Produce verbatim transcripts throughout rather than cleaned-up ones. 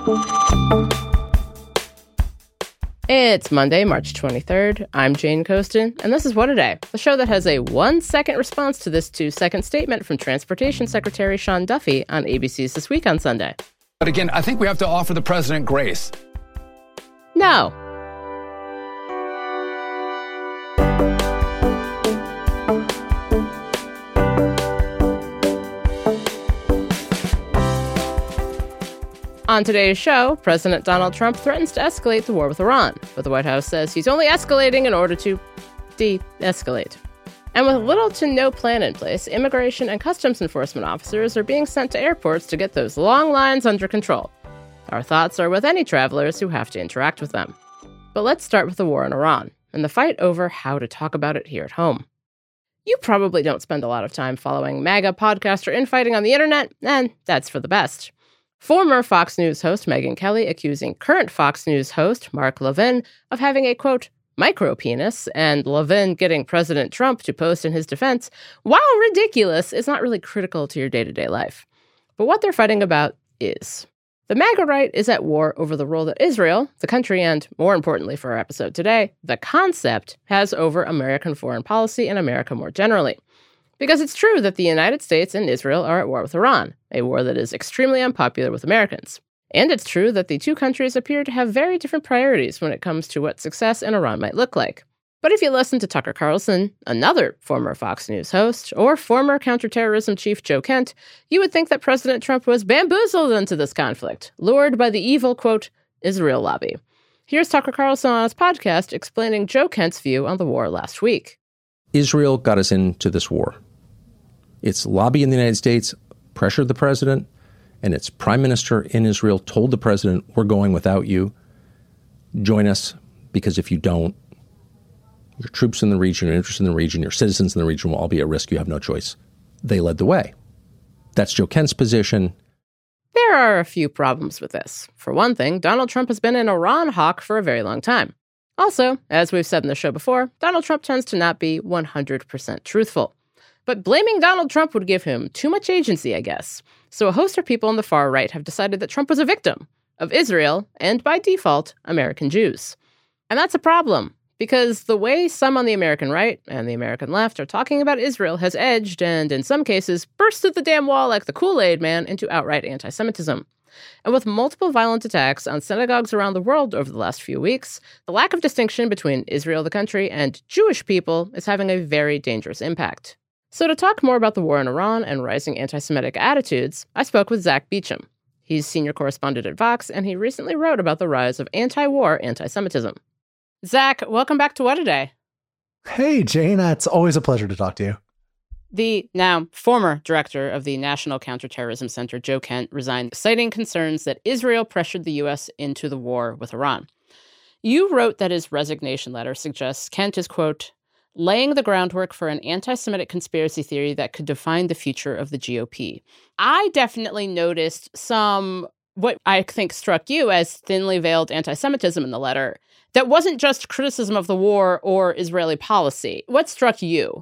It's Monday, March twenty-third. I'm Jane Coaston, and this is What a Day, the show that has a one-second response to this two-second statement from Transportation Secretary Sean Duffy on A B C's This Week on Sunday. But again, I think we have to offer the president grace. No. On today's show, President Donald Trump threatens to escalate the war with Iran, but the White House says he's only escalating in order to de-escalate. And with little to no plan in place, immigration and customs enforcement officers are being sent to airports to get those long lines under control. Our thoughts are with any travelers who have to interact with them. But let's start with the war in Iran and the fight over how to talk about it here at home. You probably don't spend a lot of time following MAGA podcast or infighting on the internet, and that's for the best. Former Fox News host Megyn Kelly accusing current Fox News host Mark Levin of having a, quote, micro-penis, and Levin getting President Trump to post in his defense, while ridiculous, is not really critical to your day-to-day life. But what they're fighting about is. The MAGA right is at war over the role that Israel, the country, and, more importantly for our episode today, the concept, has over American foreign policy and America more generally. Because it's true that the United States and Israel are at war with Iran, a war that is extremely unpopular with Americans. And it's true that the two countries appear to have very different priorities when it comes to what success in Iran might look like. But if you listen to Tucker Carlson, another former Fox News host, or former counterterrorism chief Joe Kent, you would think that President Trump was bamboozled into this conflict, lured by the evil, quote, Israel lobby. Here's Tucker Carlson on his podcast explaining Joe Kent's view on the war last week. Israel got us into this war. Its lobby in the United States pressured the president, and its prime minister in Israel told the president, we're going without you. Join us, because if you don't, your troops in the region, your interests in the region, your citizens in the region will all be at risk. You have no choice. They led the way. That's Joe Kent's position. There are a few problems with this. For one thing, Donald Trump has been an Iran hawk for a very long time. Also, as we've said in the show before, Donald Trump tends to not be one hundred percent truthful. But blaming Donald Trump would give him too much agency, I guess. So a host of people on the far right have decided that Trump was a victim of Israel and, by default, American Jews. And that's a problem, because the way some on the American right and the American left are talking about Israel has edged and, in some cases, bursted the damn wall like the Kool-Aid Man into outright anti-Semitism. And with multiple violent attacks on synagogues around the world over the last few weeks, the lack of distinction between Israel, the country, and Jewish people is having a very dangerous impact. So to talk more about the war in Iran and rising anti-Semitic attitudes, I spoke with Zack Beauchamp. He's senior correspondent at Vox, and he recently wrote about the rise of anti-war anti-Semitism. Zack, welcome back to What a Day. Hey, Jane. It's always a pleasure to talk to you. The now former director of the National Counterterrorism Center, Joe Kent, resigned, citing concerns that Israel pressured the U S into the war with Iran. You wrote that his resignation letter suggests Kent is, quote, laying the groundwork for an anti-Semitic conspiracy theory that could define the future of the G O P. I definitely noticed some, what I think struck you as thinly veiled anti-Semitism in the letter that wasn't just criticism of the war or Israeli policy. What struck you?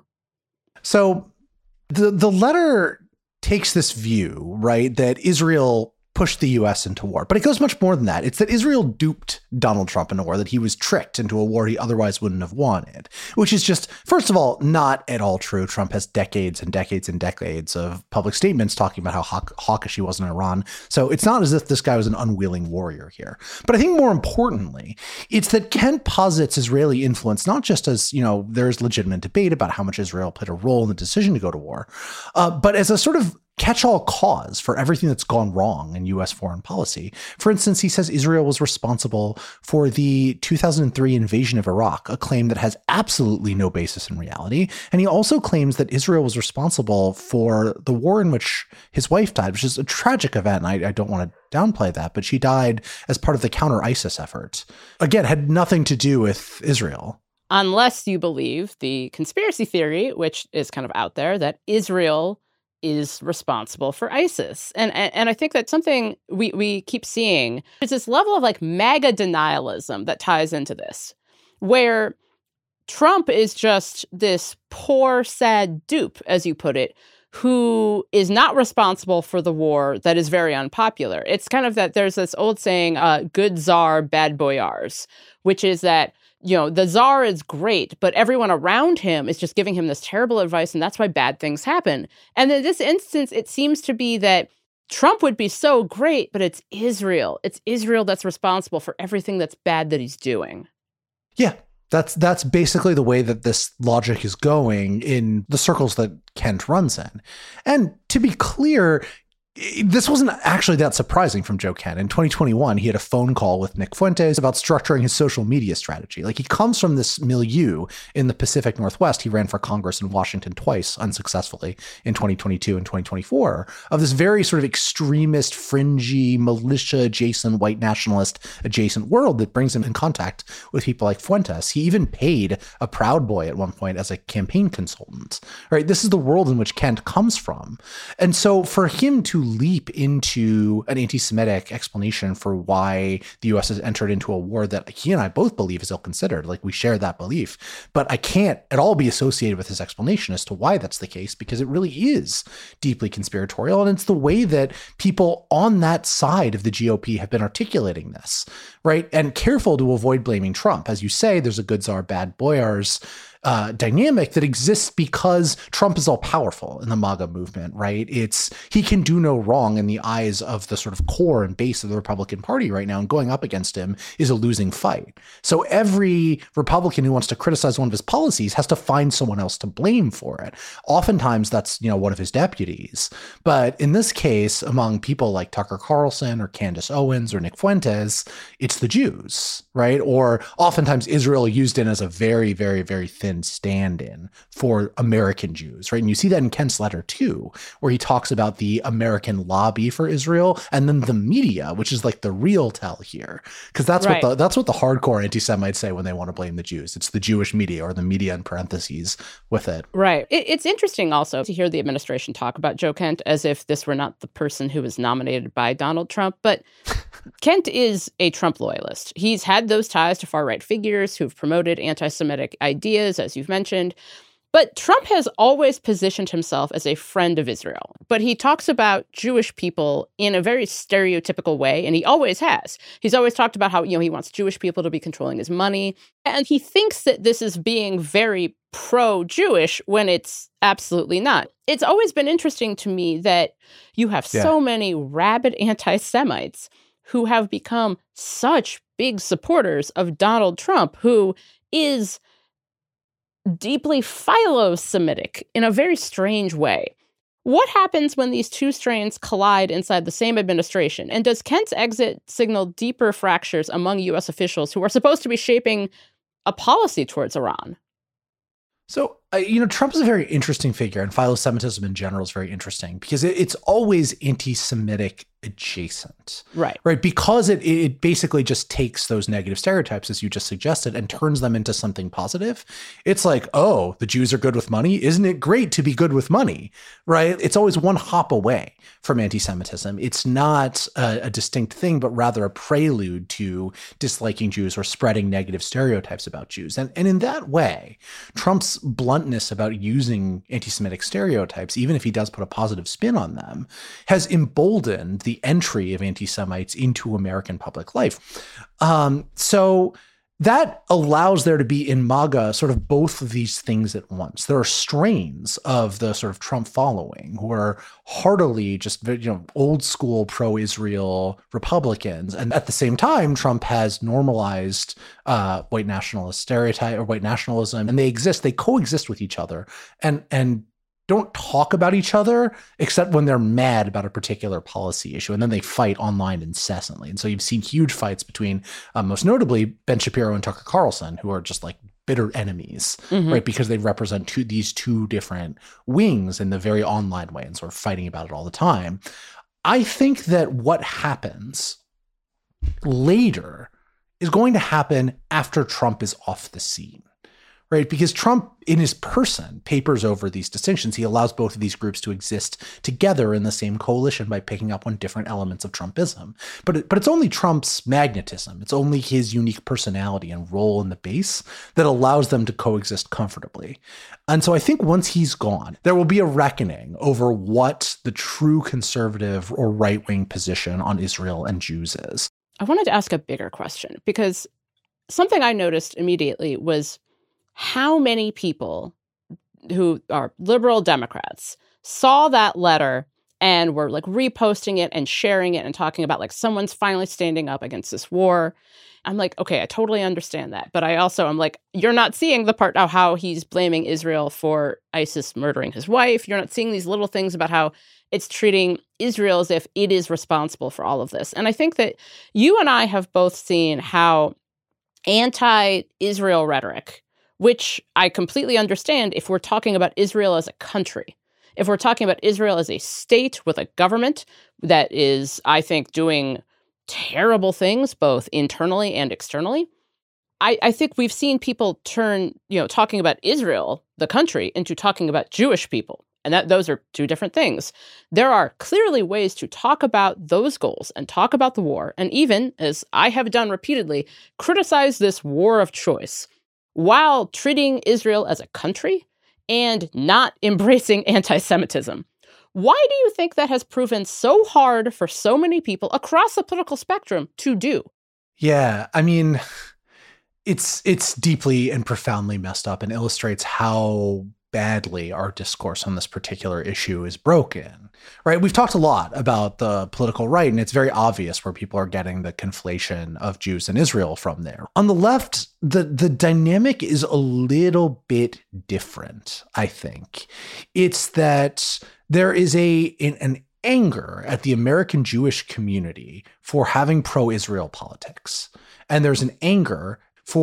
So the the letter takes this view, right, that Israel pushed the U S into war. But it goes much more than that. It's that Israel duped Donald Trump in a war, that he was tricked into a war he otherwise wouldn't have wanted, which is just, first of all, not at all true. Trump has decades and decades and decades of public statements talking about how hawk- hawkish he was in Iran. So it's not as if this guy was an unwilling warrior here. But I think more importantly, it's that Kent posits Israeli influence, not just as, you know, there's legitimate debate about how much Israel played a role in the decision to go to war, uh, but as a sort of catch-all cause for everything that's gone wrong in U S foreign policy. For instance, he says Israel was responsible for the two thousand three invasion of Iraq, a claim that has absolutely no basis in reality. And he also claims that Israel was responsible for the war in which his wife died, which is a tragic event. And I, I don't want to downplay that, but she died as part of the counter-ISIS effort. Again, had nothing to do with Israel. Unless you believe the conspiracy theory, which is kind of out there, that Israel is responsible for ISIS. And, and and I think that's something we, we keep seeing. There's this level of like MAGA denialism that ties into this, where Trump is just this poor, sad dupe, as you put it, who is not responsible for the war that is very unpopular. It's kind of that there's this old saying, uh, good czar, bad boyars, which is that, you know, the czar is great, but everyone around him is just giving him this terrible advice, and that's why bad things happen. And in this instance, it seems to be that Trump would be so great, but it's Israel. It's Israel that's responsible for everything that's bad that he's doing. Yeah, that's that's basically the way that this logic is going in the circles that Kent runs in. And to be clear, this wasn't actually that surprising from Joe Kent. In twenty twenty-one, he had a phone call with Nick Fuentes about structuring his social media strategy. Like, he comes from this milieu in the Pacific Northwest. He ran for Congress in Washington twice, unsuccessfully, in twenty twenty-two and twenty twenty-four, of this very sort of extremist, fringy, militia-adjacent, white nationalist adjacent world that brings him in contact with people like Fuentes. He even paid a Proud Boy at one point as a campaign consultant. Right? This is the world in which Kent comes from. And so for him to leap into an anti-Semitic explanation for why the U S has entered into a war that he and I both believe is ill-considered. Like, we share that belief, but I can't at all be associated with his explanation as to why that's the case, because it really is deeply conspiratorial. And it's the way that people on that side of the G O P have been articulating this, right? And careful to avoid blaming Trump. As you say, there's a good czar, bad boyars Uh, dynamic that exists because Trump is all powerful in the MAGA movement, right? It's he can do no wrong in the eyes of the sort of core and base of the Republican Party right now, and going up against him is a losing fight. So every Republican who wants to criticize one of his policies has to find someone else to blame for it. Oftentimes that's, you know, one of his deputies. But in this case, among people like Tucker Carlson or Candace Owens or Nick Fuentes, it's the Jews, right? Or oftentimes Israel used in as a very, very, very thin stand-in for American Jews, right? And you see that in Kent's letter too, where he talks about the American lobby for Israel and then the media, which is like the real tell here, because that's right. what the that's what the hardcore anti-Semites say when they want to blame the Jews. It's the Jewish media, or the media in parentheses with it. Right. It, it's interesting also to hear the administration talk about Joe Kent as if this were not the person who was nominated by Donald Trump, but Kent is a Trump loyalist. He's had those ties to far-right figures who've promoted anti-Semitic ideas, as you've mentioned. But Trump has always positioned himself as a friend of Israel. But he talks about Jewish people in a very stereotypical way, and he always has. He's always talked about how, you know, he wants Jewish people to be controlling his money. And he thinks that this is being very pro-Jewish when it's absolutely not. It's always been interesting to me that you have yeah. so many rabid anti-Semites who have become such big supporters of Donald Trump, who is deeply philo-Semitic in a very strange way. What happens when these two strains collide inside the same administration? And does Kent's exit signal deeper fractures among U S officials who are supposed to be shaping a policy towards Iran? So, uh, you know, Trump is a very interesting figure, and philo-Semitism in general is very interesting because it, it's always anti-Semitic adjacent. Right. Right. Because it it basically just takes those negative stereotypes, as you just suggested, and turns them into something positive. It's like, oh, the Jews are good with money. Isn't it great to be good with money? Right. It's always one hop away from anti-Semitism. It's not a, a distinct thing, but rather a prelude to disliking Jews or spreading negative stereotypes about Jews. And, and in that way, Trump's bluntness about using anti-Semitic stereotypes, even if he does put a positive spin on them, has emboldened the entry of anti-Semites into American public life. Um, so that allows there to be in MAGA sort of both of these things at once. There are strains of the sort of Trump following who are heartily just, you know, old school pro-Israel Republicans. And at the same time, Trump has normalized uh, white nationalist stereotype or white nationalism, and they exist, they coexist with each other. And, and, don't talk about each other except when they're mad about a particular policy issue. And then they fight online incessantly. And so you've seen huge fights between, uh, most notably, Ben Shapiro and Tucker Carlson, who are just like bitter enemies, mm-hmm. right? Because they represent two, these two different wings in the very online way and sort of fighting about it all the time. I think that what happens later is going to happen after Trump is off the scene. right? Because Trump, in his person, papers over these distinctions. He allows both of these groups to exist together in the same coalition by picking up on different elements of Trumpism. But it, but it's only Trump's magnetism. It's only his unique personality and role in the base that allows them to coexist comfortably. And so I think once he's gone, there will be a reckoning over what the true conservative or right-wing position on Israel and Jews is. I wanted to ask a bigger question, because something I noticed immediately was how many people who are liberal Democrats saw that letter and were like reposting it and sharing it and talking about like someone's finally standing up against this war. I'm like, okay, I totally understand that. But I also am like, you're not seeing the part of how he's blaming Israel for ISIS murdering his wife. You're not seeing these little things about how it's treating Israel as if it is responsible for all of this. And I think that you and I have both seen how anti-Israel rhetoric, which I completely understand if we're talking about Israel as a country, if we're talking about Israel as a state with a government that is, I think, doing terrible things both internally and externally, I, I think we've seen people turn, you know, talking about Israel, the country, into talking about Jewish people. And that those are two different things. There are clearly ways to talk about those goals and talk about the war, and even, as I have done repeatedly, criticize this war of choice while treating Israel as a country and not embracing anti-Semitism. Why do you think that has proven so hard for so many people across the political spectrum to do? Yeah, I mean, it's it's deeply and profoundly messed up and illustrates how badly our discourse on this particular issue is broken, right? We've talked a lot about the political right, and it's very obvious where people are getting the conflation of Jews and Israel from there. On the left, the, the dynamic is a little bit different, I think. It's that there is a an, an anger at the American Jewish community for having pro-Israel politics. And there's an anger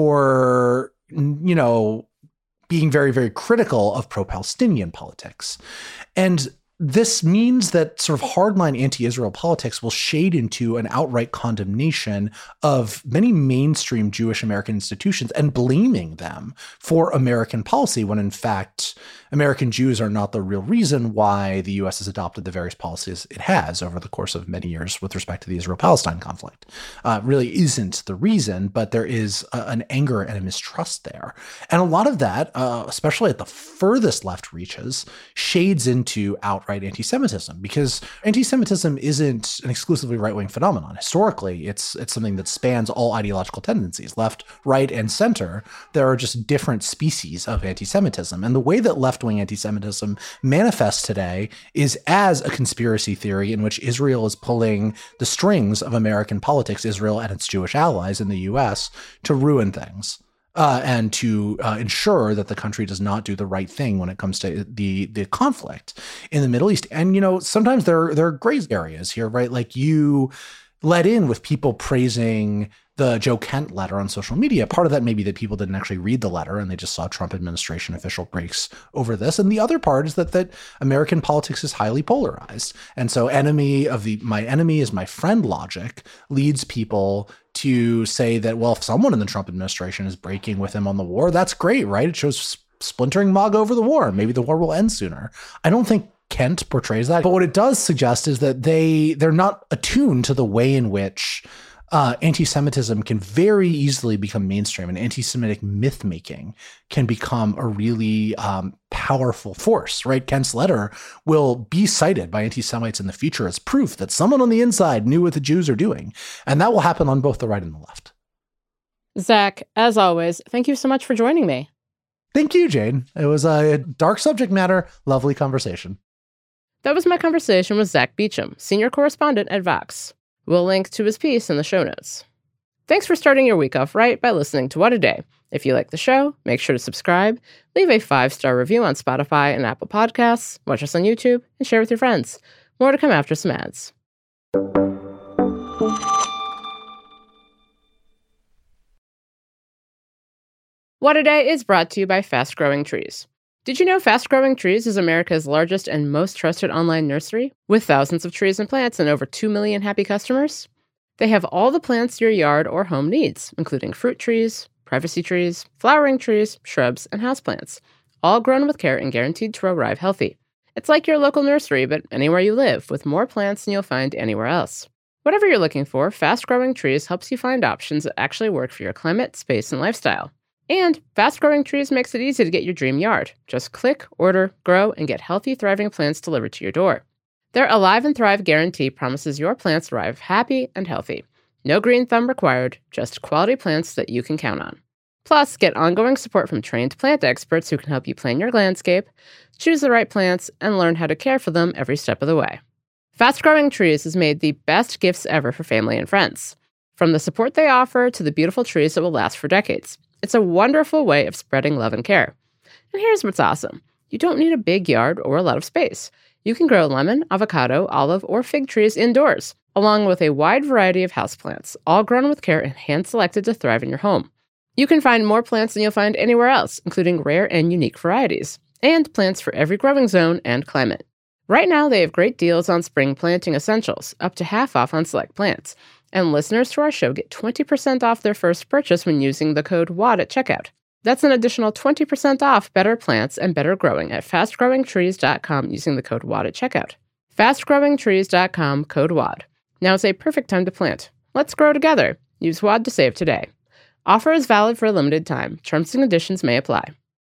for, you know, being very, very critical of pro-Palestinian politics. And this means that sort of hardline anti-Israel politics will shade into an outright condemnation of many mainstream Jewish American institutions and blaming them for American policy, when in fact, American Jews are not the real reason why the U S has adopted the various policies it has over the course of many years with respect to the Israel-Palestine conflict. Uh, really isn't the reason, but there is a, an anger and a mistrust there. And a lot of that, uh, especially at the furthest left reaches, shades into outright anti-Semitism, because anti-Semitism isn't an exclusively right-wing phenomenon. Historically, it's it's something that spans all ideological tendencies, left, right, and center. There are just different species of anti-Semitism. And the way that left-wing anti-Semitism manifests today is as a conspiracy theory in which Israel is pulling the strings of American politics, Israel and its Jewish allies in the U S, to ruin things. Uh, and to uh, ensure that the country does not do the right thing when it comes to the the conflict in the Middle East. And, you know, sometimes there, there are gray areas here, right? Like you let in with people praising the Joe Kent letter on social media. Part of that may be that people didn't actually read the letter and they just saw Trump administration official breaks over this. And the other part is that that American politics is highly polarized. And so enemy of the my enemy is my friend logic leads people to say that, well, if someone in the Trump administration is breaking with him on the war, that's great, right? It shows splintering MAGA over the war. Maybe the war will end sooner. I don't think Kent portrays that. But what it does suggest is that they, they're not attuned to the way in which uh, anti-Semitism can very easily become mainstream, and anti-Semitic myth-making can become a really um, powerful force, right? Kent's letter will be cited by anti-Semites in the future as proof that someone on the inside knew what the Jews are doing. And that will happen on both the right and the left. Zach, as always, thank you so much for joining me. Thank you, Jane. It was a dark subject matter, lovely conversation. That was my conversation with Zach Beecham, senior correspondent at Vox. We'll link to his piece in the show notes. Thanks for starting your week off right by listening to What a Day. If you like the show, make sure to subscribe, leave a five-star review on Spotify and Apple Podcasts, watch us on YouTube, and share with your friends. More to come after some ads. What a Day is brought to you by Fast Growing Trees. Did you know Fast Growing Trees is America's largest and most trusted online nursery, with thousands of trees and plants and over two million happy customers? They have all the plants your yard or home needs, including fruit trees, privacy trees, flowering trees, shrubs, and houseplants, all grown with care and guaranteed to arrive healthy. It's like your local nursery, but anywhere you live, with more plants than you'll find anywhere else. Whatever you're looking for, Fast Growing Trees helps you find options that actually work for your climate, space, and lifestyle. And Fast Growing Trees makes it easy to get your dream yard. Just click, order, grow, and get healthy, thriving plants delivered to your door. Their Alive and Thrive guarantee promises your plants arrive happy and healthy. No green thumb required, just quality plants that you can count on. Plus, get ongoing support from trained plant experts who can help you plan your landscape, choose the right plants, and learn how to care for them every step of the way. Fast Growing Trees has made the best gifts ever for family and friends. From the support they offer to the beautiful trees that will last for decades. It's a wonderful way of spreading love and care. And here's what's awesome. You don't need a big yard or a lot of space. You can grow lemon, avocado, olive, or fig trees indoors, along with a wide variety of houseplants, all grown with care and hand-selected to thrive in your home. You can find more plants than you'll find anywhere else, including rare and unique varieties, and plants for every growing zone and climate. Right now, they have great deals on spring planting essentials, up to half off on select plants. And listeners to our show get twenty percent off their first purchase when using the code W A D at checkout. That's an additional twenty percent off better plants and better growing at fast growing trees dot com using the code W A D at checkout. fast growing trees dot com, code W A D. Now is a perfect time to plant. Let's grow together. Use W A D to save today. Offer is valid for a limited time. Terms and conditions may apply.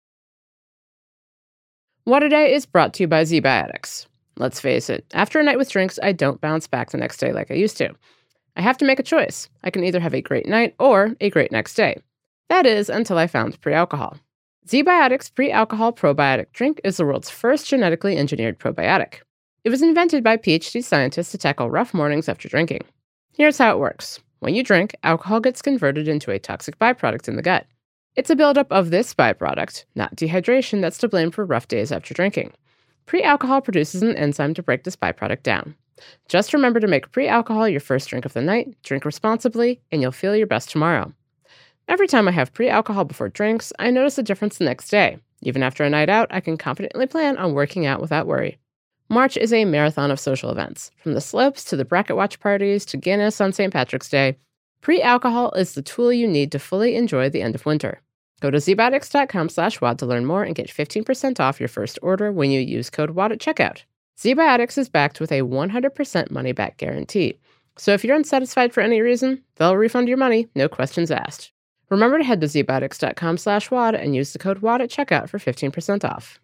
What A Day is brought to you by ZBiotics. Let's face it, after a night with drinks, I don't bounce back the next day like I used to. I have to make a choice. I can either have a great night or a great next day. That is, until I found pre-alcohol. ZBiotics Pre-Alcohol Probiotic Drink is the world's first genetically engineered probiotic. It was invented by PhD scientists to tackle rough mornings after drinking. Here's how it works. When you drink, alcohol gets converted into a toxic byproduct in the gut. It's a buildup of this byproduct, not dehydration, that's to blame for rough days after drinking. Pre-alcohol produces an enzyme to break this byproduct down. Just remember to make pre-alcohol your first drink of the night, drink responsibly, and you'll feel your best tomorrow. Every time I have pre-alcohol before drinks, I notice a difference the next day. Even after a night out, I can confidently plan on working out without worry. March is a marathon of social events. From the slopes to the bracket watch parties to Guinness on Saint Patrick's Day, pre-alcohol is the tool you need to fully enjoy the end of winter. Go to zbiotics dot com slash W A D to learn more and get fifteen percent off your first order when you use code W A D at checkout. ZBiotics is backed with a one hundred percent money-back guarantee. So if you're unsatisfied for any reason, they'll refund your money, no questions asked. Remember to head to zbiotics dot com slash W A D and use the code W A D at checkout for fifteen percent off.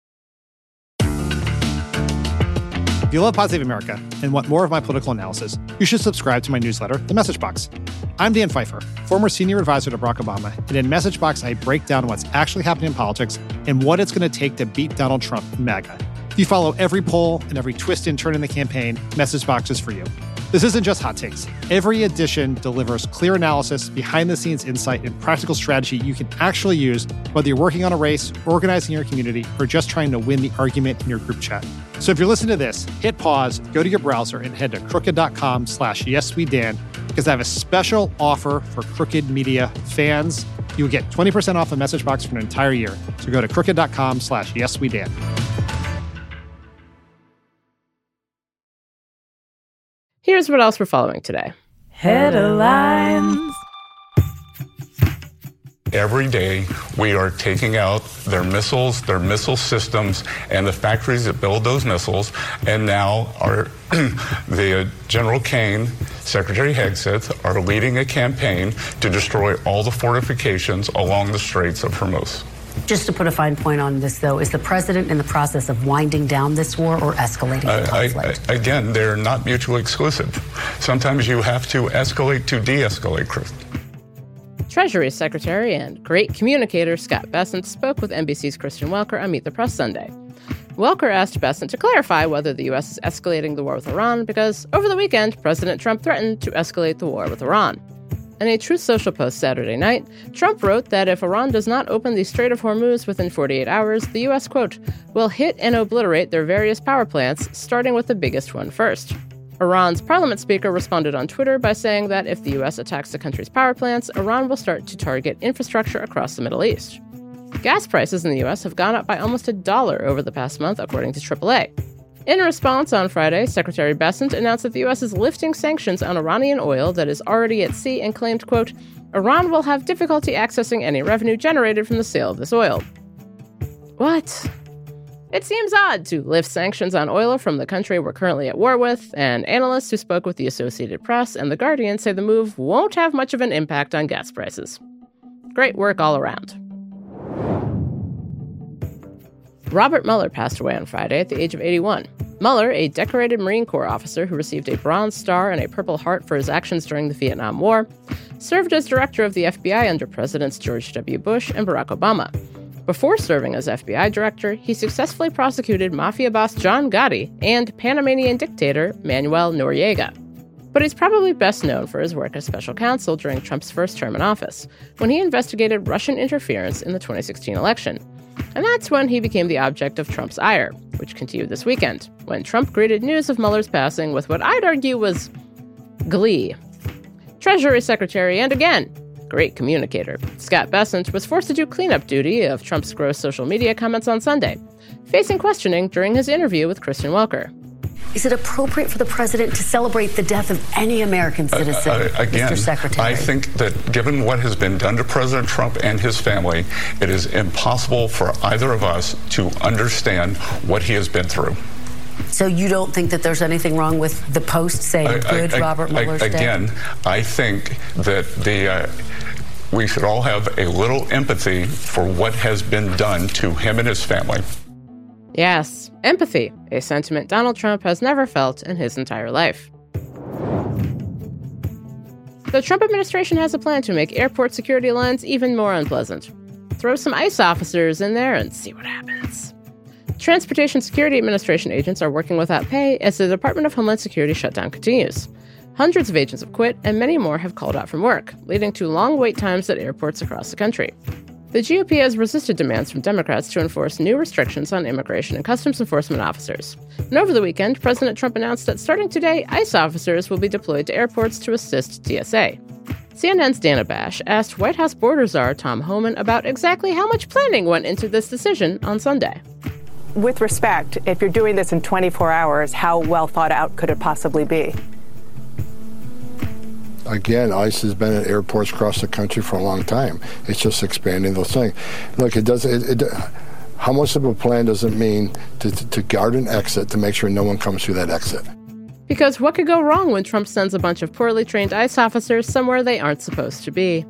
If you love Pod Save America and want more of my political analysis, you should subscribe to my newsletter, The Message Box. I'm Dan Pfeiffer, former senior advisor to Barack Obama, and in Message Box, I break down what's actually happening in politics and what it's going to take to beat Donald Trump and MAGA. If you follow every poll and every twist and turn in the campaign, Message Box is for you. This isn't just hot takes. Every edition delivers clear analysis, behind-the-scenes insight, and practical strategy you can actually use, whether you're working on a race, organizing your community, or just trying to win the argument in your group chat. So if you're listening to this, hit pause, go to your browser, and head to crooked dot com slash yes we Dan, because I have a special offer for Crooked Media fans. You'll get twenty percent off a Message Box for an entire year. So go to crooked dot com slash yes we Dan. Here's what else we're following today. Headlines. Every day, we are taking out their missiles, their missile systems, and the factories that build those missiles. And now our the uh, General Kane, Secretary Hegseth, are leading a campaign to destroy all the fortifications along the Straits of Hormuz. Just to put a fine point on this, though, is the president in the process of winding down this war or escalating the conflict? I, I, again, they're not mutually exclusive. Sometimes you have to escalate to de-escalate, Chris. Treasury Secretary and great communicator Scott Bessent spoke with N B C's Kristen Welker on Meet the Press Sunday. Welker asked Bessent to clarify whether the U S is escalating the war with Iran because over the weekend, President Trump threatened to escalate the war with Iran. In a Truth Social post Saturday night, Trump wrote that if Iran does not open the Strait of Hormuz within forty-eight hours, the U S, quote, will hit and obliterate their various power plants, starting with the biggest one first. Iran's parliament speaker responded on Twitter by saying that if the U S attacks the country's power plants, Iran will start to target infrastructure across the Middle East. Gas prices in the U S have gone up by almost a dollar over the past month, according to triple A. In response on Friday, Secretary Bessent announced that the U S is lifting sanctions on Iranian oil that is already at sea and claimed, quote, Iran will have difficulty accessing any revenue generated from the sale of this oil. What? It seems odd to lift sanctions on oil from the country we're currently at war with, and analysts who spoke with the Associated Press and The Guardian say the move won't have much of an impact on gas prices. Great work all around. Robert Mueller passed away on Friday at the age of eighty-one. Mueller, a decorated Marine Corps officer who received a Bronze Star and a Purple Heart for his actions during the Vietnam War, served as director of the F B I under Presidents George W. Bush and Barack Obama. Before serving as F B I director, he successfully prosecuted mafia boss John Gotti and Panamanian dictator Manuel Noriega. But he's probably best known for his work as special counsel during Trump's first term in office, when he investigated Russian interference in the twenty sixteen election. And that's when he became the object of Trump's ire, which continued this weekend, when Trump greeted news of Mueller's passing with what I'd argue was glee. Treasury Secretary, and again, great communicator, Scott Bessent was forced to do cleanup duty of Trump's gross social media comments on Sunday, facing questioning during his interview with Kristen Welker. Is it appropriate for the president to celebrate the death of any American citizen, uh, uh, again, Mister Secretary? I think that given what has been done to President Trump and his family, it is impossible for either of us to understand what he has been through. So you don't think that there's anything wrong with the Post saying, I, good I, Robert I, Mueller's Again, dead? I think that the uh, we should all have a little empathy for what has been done to him and his family. Yes, empathy, a sentiment Donald Trump has never felt in his entire life. The Trump administration has a plan to make airport security lines even more unpleasant. Throw some ICE officers in there and see what happens. Transportation Security Administration agents are working without pay as the Department of Homeland Security shutdown continues. Hundreds of agents have quit, and many more have called out from work, leading to long wait times at airports across the country. The G O P has resisted demands from Democrats to enforce new restrictions on immigration and customs enforcement officers. And over the weekend, President Trump announced that starting today, ICE officers will be deployed to airports to assist T S A. C N N's Dana Bash asked White House border czar Tom Homan about exactly how much planning went into this decision on Sunday. With respect, if you're doing this in twenty-four hours, how well thought out could it possibly be? Again, ICE has been at airports across the country for a long time. It's just expanding those things. Look, it does. It, it, how much of a plan does it mean to, to, to guard an exit to make sure no one comes through that exit? Because what could go wrong when Trump sends a bunch of poorly trained ICE officers somewhere they aren't supposed to be?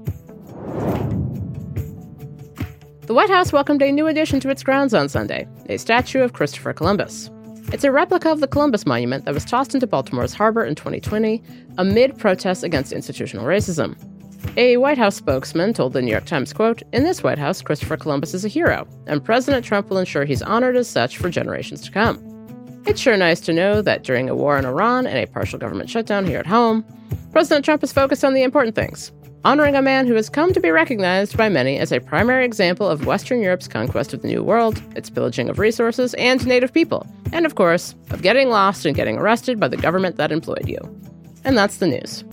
The White House welcomed a new addition to its grounds on Sunday, a statue of Christopher Columbus. It's a replica of the Columbus Monument that was tossed into Baltimore's harbor in twenty twenty amid protests against institutional racism. A White House spokesman told the New York Times, quote, "In this White House, Christopher Columbus is a hero, and President Trump will ensure he's honored as such for generations to come. It's sure nice to know that during a war in Iran and a partial government shutdown here at home, President Trump is focused on the important things, honoring a man who has come to be recognized by many as a primary example of Western Europe's conquest of the New World, its pillaging of resources and native people, and of course, of getting lost and getting arrested by the government that employed you." And that's the news.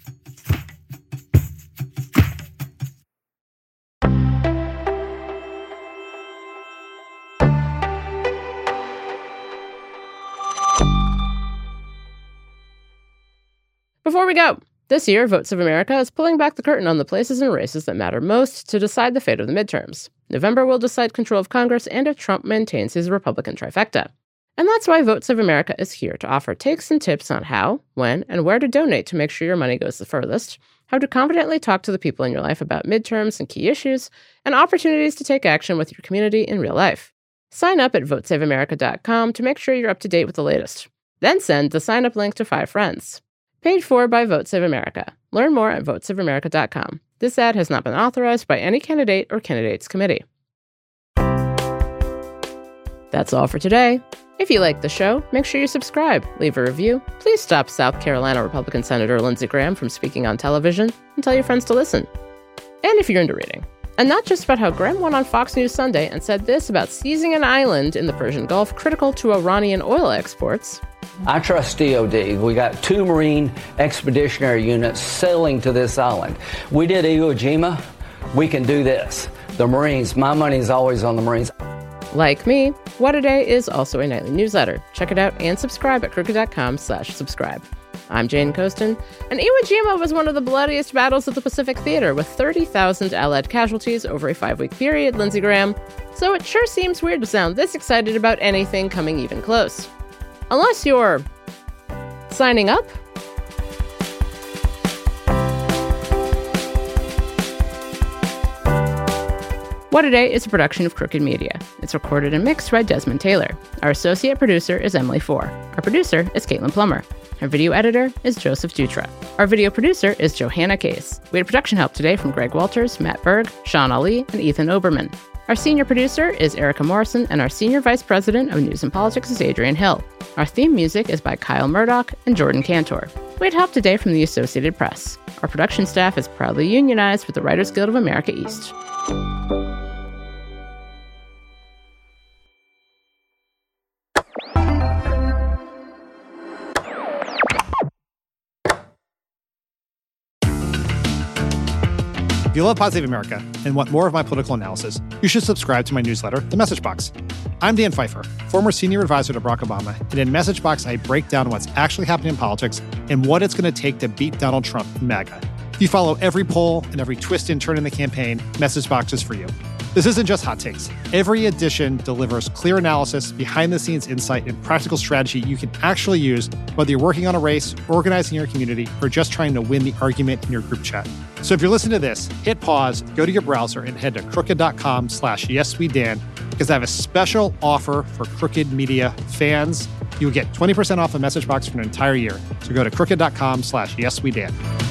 Before we go, this year, Votes of America is pulling back the curtain on the places and races that matter most to decide the fate of the midterms. November will decide control of Congress and if Trump maintains his Republican trifecta. And that's why Votes of America is here to offer takes and tips on how, when, and where to donate to make sure your money goes the furthest, how to confidently talk to the people in your life about midterms and key issues, and opportunities to take action with your community in real life. Sign up at vote save america dot com to make sure you're up to date with the latest. Then send the sign-up link to five friends. Paid for by Vote Save America. Learn more at vote save america dot com. This ad has not been authorized by any candidate or candidates committee. That's all for today. If you like the show, make sure you subscribe, leave a review. Please stop South Carolina Republican Senator Lindsey Graham from speaking on television, and tell your friends to listen. And if you're into reading, and not just about how Graham went on Fox News Sunday and said this about seizing an island in the Persian Gulf critical to Iranian oil exports. I trust D O D. We got two Marine expeditionary units sailing to this island. We did Iwo Jima. We can do this. The Marines, my money is always on the Marines. Like me, What a Day is also a nightly newsletter. Check it out and subscribe at crooked.com slash subscribe. I'm Jane Coaston, and Iwo Jima was one of the bloodiest battles of the Pacific Theater, with thirty thousand Allied casualties over a five-week period, Lindsey Graham, so it sure seems weird to sound this excited about anything coming even close. Unless you're signing up. What a Day is a production of Crooked Media. It's recorded and mixed by Desmond Taylor. Our associate producer is Emily Four. Our producer is Caitlin Plummer. Our video editor is Joseph Dutra. Our video producer is Johanna Case. We had production help today from Greg Walters, Matt Berg, Sean Ali, and Ethan Oberman. Our senior producer is Erica Morrison, and our senior vice president of news and politics is Adrian Hill. Our theme music is by Kyle Murdoch and Jordan Cantor. We had help today from the Associated Press. Our production staff is proudly unionized with the Writers Guild of America East. If you love Pod Save America and want more of my political analysis, you should subscribe to my newsletter, The Message Box. I'm Dan Pfeiffer, former senior advisor to Barack Obama, and in Message Box, I break down what's actually happening in politics and what it's going to take to beat Donald Trump and MAGA. If you follow every poll and every twist and turn in the campaign, Message Box is for you. This isn't just hot takes. Every edition delivers clear analysis, behind-the-scenes insight, and practical strategy you can actually use, whether you're working on a race, organizing your community, or just trying to win the argument in your group chat. So if you're listening to this, hit pause, go to your browser, and head to crooked.com slash yeswedan, because I have a special offer for Crooked Media fans. You'll get twenty percent off a Message Box for an entire year. So go to crooked.com slash yeswedan.